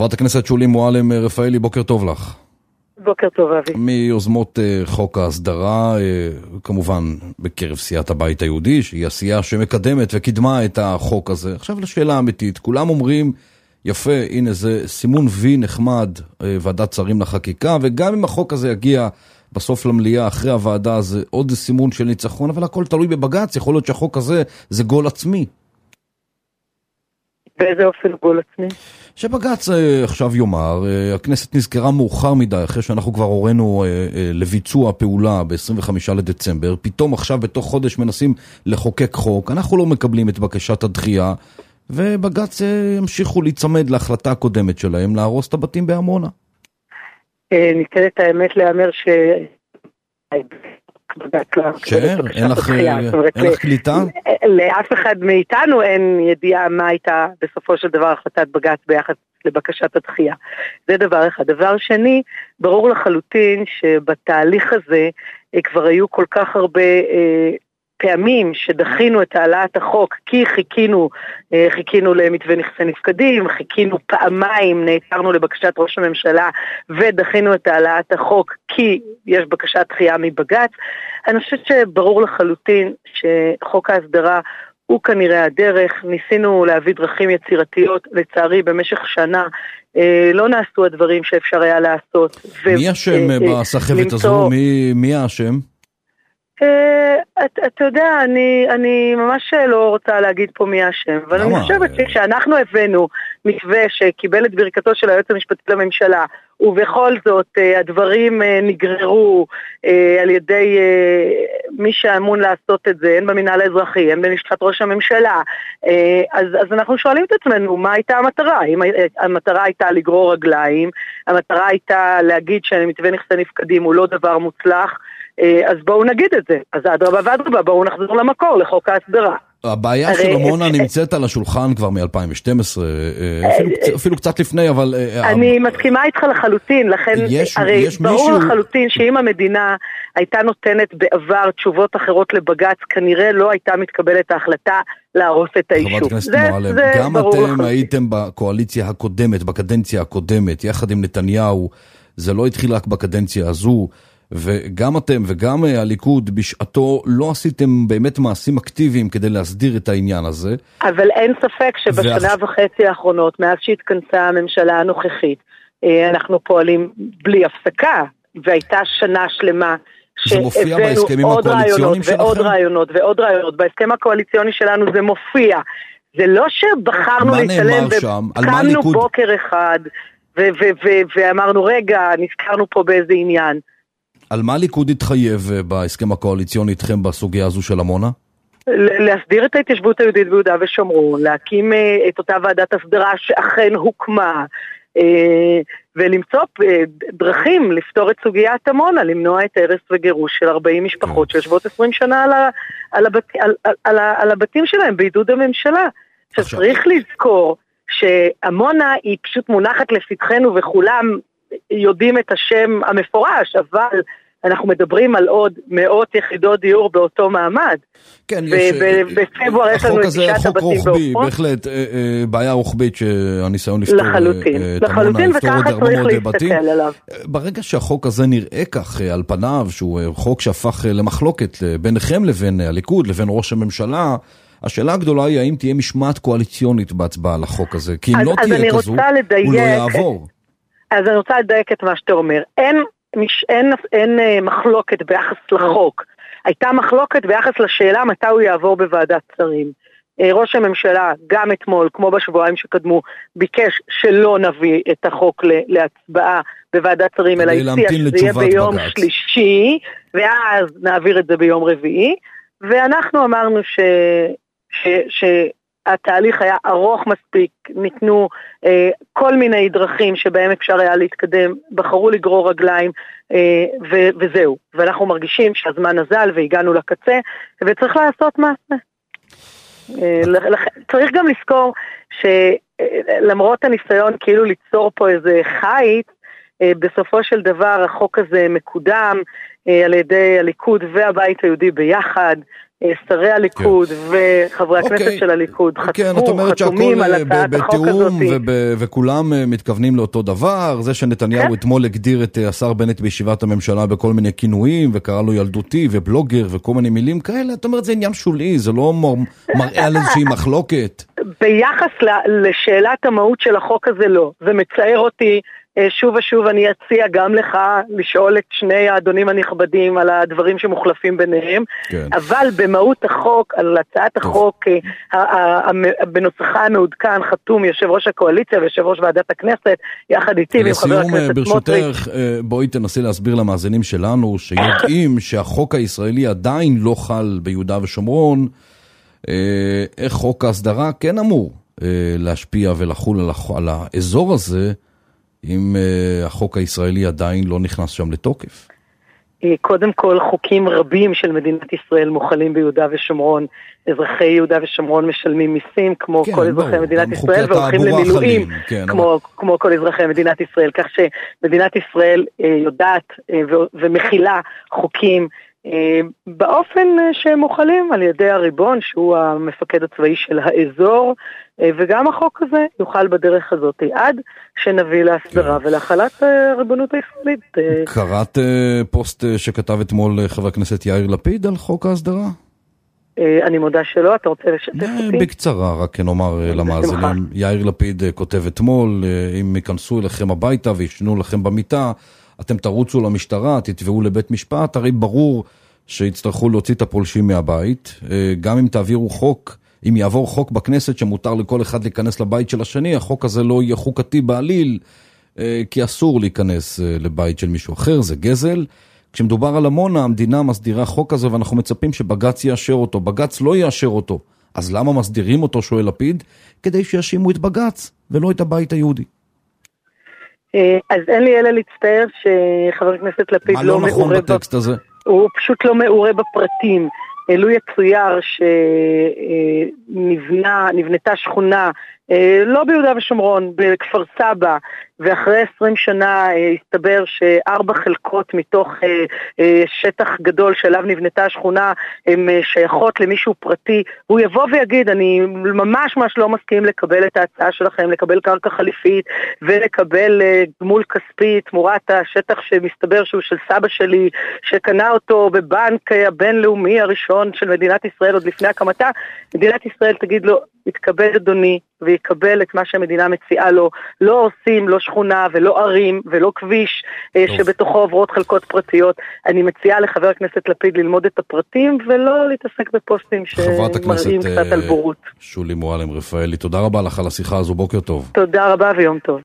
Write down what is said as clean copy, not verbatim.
חברת הכנסת שולי מועלם רפאלי, בוקר טוב לך. בוקר טוב אבי. מיוזמות חוק ההסדרה, כמובן בקרב סיעת הבית היהודי, שהיא הסיעה שמקדמת וקידמה את החוק הזה. עכשיו לשאלה האמיתית, כולם אומרים, יפה, הנה זה סימון וי נחמד, ועדת שרים לחקיקה, וגם אם החוק הזה יגיע בסוף למליאה, אחרי הוועדה, זה עוד סימון של ניצחון, אבל הכל תלוי בבג"ץ, יכול להיות שהחוק הזה זה גול עצמי. באיזה אופן גול עצמי? שבג"ץ עכשיו יאמר, הכנסת נזכרה מאוחר מדי, אחרי שאנחנו כבר הורינו לביצוע פעולה ב-25 לדצמבר, פתאום עכשיו בתוך חודש מנסים לחוקק חוק, אנחנו לא מקבלים את בקשת הדחייה, ובג"ץ ימשיכו להיצמד להחלטה הקודמת שלהם, להרוס את הבתים בעמונה. ניתן את האמת לאמר ש... אין לך קליטה? לאף אחד מאיתנו אין ידיעה מה הייתה בסופו של דבר החלטת בג"ץ ביחס לבקשת הדחייה. זה דבר אחד. דבר שני, ברור לחלוטין שבתהליך הזה כבר היו כל כך הרבה פעמים שדחינו את העלאת החוק, כי חיכינו למתווה נכסי נפקדים, חיכינו פעמיים, נעתרנו לבקשת ראש הממשלה ודחינו את העלאת החוק כי יש בקשת דחייה מבג"ץ. אני חושבת שברור לחלוטין שחוק ההסדרה הוא כנראה הדרך, ניסינו להביא דרכים יצירתיות, לצערי במשך שנה לא נעשו הדברים שאפשר היה לעשות. מי השם בסחבת הזו? מי השם? אתה יודע, אני ממש לא רוצה להגיד פה מי השם, אבל אני חושבת שאנחנו הבאנו מתווה שקיבל את ברכתו של היועץ המשפטי לממשלה, ובכל זאת הדברים נגררו על ידי מי שאמון לעשות את זה, הן במינהל האזרחי, הן בלשכת ראש הממשלה, אז אנחנו שואלים את עצמנו, מה הייתה המטרה? אם המטרה הייתה לגרור רגליים, המטרה הייתה להגיד שמתווה נכסי נפקדים הוא לא דבר מוצלח, אז בואו נגיד את זה. אז אדרבה ואדרבה, בואו נחזור למקור, לחוק ההסדרה. הבעיה של עמונה נמצאת על השולחן כבר מ-2012, אפילו קצת לפני, אבל... אני מסכימה איתך לחלוטין, לכן הרי ברור לחלוטין שאם המדינה הייתה נותנת בעבר תשובות אחרות לבג"ץ, כנראה לא הייתה מתקבלת ההחלטה להרוס את היישוב. חברת הכנסת מועלם, גם אתם הייתם בקואליציה הקודמת, בקדנציה הקודמת, יחד עם נתניהו, זה לא התחיל רק בקדנציה הזו, וגם אתם וגם הליכוד בשעתו לא עשיתם באמת מעשים אקטיביים כדי להסדיר את העניין הזה. אבל אין ספק שבשנה וחצי האחרונות, מאז שהתכנסה הממשלה הנוכחית, אנחנו פועלים בלי הפסקה, והייתה שנה שלמה זה מופיע בהסכמים הקואליציוניים שלכם? ועוד רעיונות ועוד רעיונות. בהסכם הקואליציוני שלנו זה מופיע. זה לא שבחרנו להתעלם וקמנו בוקר אחד ואמרנו רגע, נזכרנו פה באיזה עניין. על מה ליכוד התחייב בהסכם הקואליציוני איתכם בסוגיה הזו של עמונה? להסדיר את ההתיישבות היהודית ביהודה ושומרון, להקים את אותה ועדת הסדרה שאכן הוקמה, ולמצוא דרכים לפתור את סוגיית עמונה, למנוע את הרס וגירוש של 40 משפחות שיושבות 20 שנה על הבתים שלהם בעידוד הממשלה. שצריך לזכור שעמונה היא פשוט מונחת לפתחנו וכולם יודעים את השם המפורש, אבל אנחנו מדברים על עוד מאות יחידות דיור באותו מעמד. כן, ובפברואר יש לנו את תשעת הבתים באופן. בהחלט בעיה רוחבית שהניסיון לפתור את עמונה, לפתור עוד הרבה מאוד בתים. ברגע שהחוק הזה נראה כך על פניו, שהוא חוק שהפך למחלוקת ביניכם לבין הליכוד, לבין ראש הממשלה, השאלה הגדולה היא האם תהיה משמעת קואליציונית בהצבעה על החוק הזה, כי אם לא תהיה כזו, הוא לא יעבור. אז אני רוצה לדייק את מה שאתה אומר. אין מחלוקת ביחס לחוק. הייתה מחלוקת ביחס לשאלה מתי הוא יעבור בוועדת שרים. ראש הממשלה, גם אתמול, כמו בשבועיים שקדמו, ביקש שלא נביא את החוק להצבעה בוועדת שרים, אלא הציע שזה יהיה ביום שלישי, ואז נעביר את זה ביום רביעי, ואנחנו אמרנו התהליך היה ארוך מספיק, ניתנו כל מיני דרכים שבהם אפשר היה להתקדם, בחרו לגרור רגליים וזהו. ואנחנו מרגישים שהזמן נזל והגענו לקצה, וצריך לעשות מעשה. צריך גם לזכור שלמרות הניסיון כאילו ליצור פה איזה חיץ, בסופו של דבר החוק הזה מקודם על ידי הליכוד והבית היהודי ביחד, שרי הליכוד וחברי הכנסת של הליכוד חתומים על הצעת החוק הזאת. וכולם מתכוונים לאותו דבר, זה שנתניהו אתמול הגדיר את השר בנט בישיבת הממשלה בכל מיני כינויים, וקרא לו ילדותי ובלוגר וכל מיני מילים כאלה, את אומרת זה עניין שולי, זה לא מראה על איזושהי מחלוקת. ביחס לשאלת המהות של החוק הזה לא, זה מצער אותי. שוב ושוב אני אציע גם לך לשאול את שני האדונים הנכבדים על הדברים שמוחלפים ביניהם, אבל במהות החוק, על הצעת החוק בנוסחה המעודכן חתום יושב ראש הקואליציה ויושב ראש ועדת הכנסת יחד איתי ועם חבר הכנסת סמוטריץ'. ברשותך, בואי תנסי להסביר למאזינים שלנו שיודעים שהחוק הישראלי עדיין לא חל ביהודה ושומרון, איך חוק ההסדרה כן אמור להשפיע ולחול על האזור הזה אם החוק הישראלי עדיין לא נכנס שם לתוקף? קודם כל, חוקים רבים של מדינת ישראל מוחלים ביהודה ושומרון. אזרחי יהודה ושומרון משלמים מיסים כמו כל אזרחי מדינת ישראל, והולכים למילואים כמו כל אזרחי מדינת ישראל. כך שמדינת ישראל יודעת ומכילה חוקים באופן שהם מוחלים על ידי הריבון, שהוא המפקד הצבאי של האזור, וגם החוק הזה יוכל בדרך הזאת עד שנביא להסדרה ולהחלת הריבונות הישראלית. קראת פוסט שכתב אתמול חבר הכנסת יאיר לפיד על חוק ההסדרה? אני מודה שלא, אתה רוצה לשתף אותי? בקצרה, רק נאמר למאזינים. יאיר לפיד כותב אתמול, אם ייכנסו אליכם הביתה וישנו לכם במיטה, אתם תרוצו למשטרה, תתבעו לבית משפט, הרי ברור שיצטרכו להוציא את הפולשים מהבית, גם אם תעבירו חוק, אם יעבור חוק בכנסת שמותר לכל אחד להיכנס לבית של השני, החוק הזה לא יהיה חוקתי בעליל, כי אסור להיכנס לבית של מישהו אחר, זה גזל. כשמדובר על עמונה, המדינה מסדירה חוק הזה, ואנחנו מצפים שבג"ץ יאשר אותו. בג"ץ לא יאשר אותו. אז למה מסדירים אותו, שואל לפיד? כדי שישימו את בג"ץ, ולא את הבית היהודי. אז אין לי אלא להצטער שחבר הכנסת לפיד לא נכון בטקסט הזה? הוא פשוט לא מעורה בפרטים. לו יצויר שנבנתה שכונה, לא ביהודה ושומרון, בכפר סבא, ואחרי 20 שנה הסתבר ש4 חלקות מתוך שטח גדול שאליו נבנתה השכונה, הן שייכות למישהו פרטי, הוא יבוא ויגיד, אני ממש לא מסכים לקבל את ההצעה שלכם, לקבל קרקע חליפית, ולקבל גמול כספי תמורת השטח שמסתבר שהוא של סבא שלי, שקנה אותו בבנק הבינלאומי הראשון של מדינת ישראל עוד לפני הקמתה. מדינת ישראל תגיד לו, יתכבד אדוני ויקבל את מה שהמדינה מציעה לו, לא עושים, לא שכונה ולא ערים ולא כביש שבתוכו עוברות חלקות פרטיות. אני מציעה לחבר הכנסת לפיד ללמוד את הפרטים ולא להתעסק בפוסטים שמראים קצת על בורות. שולי מועלם רפאלי, תודה רבה לך על השיחה הזו, בוקר טוב. תודה רבה ויום טוב.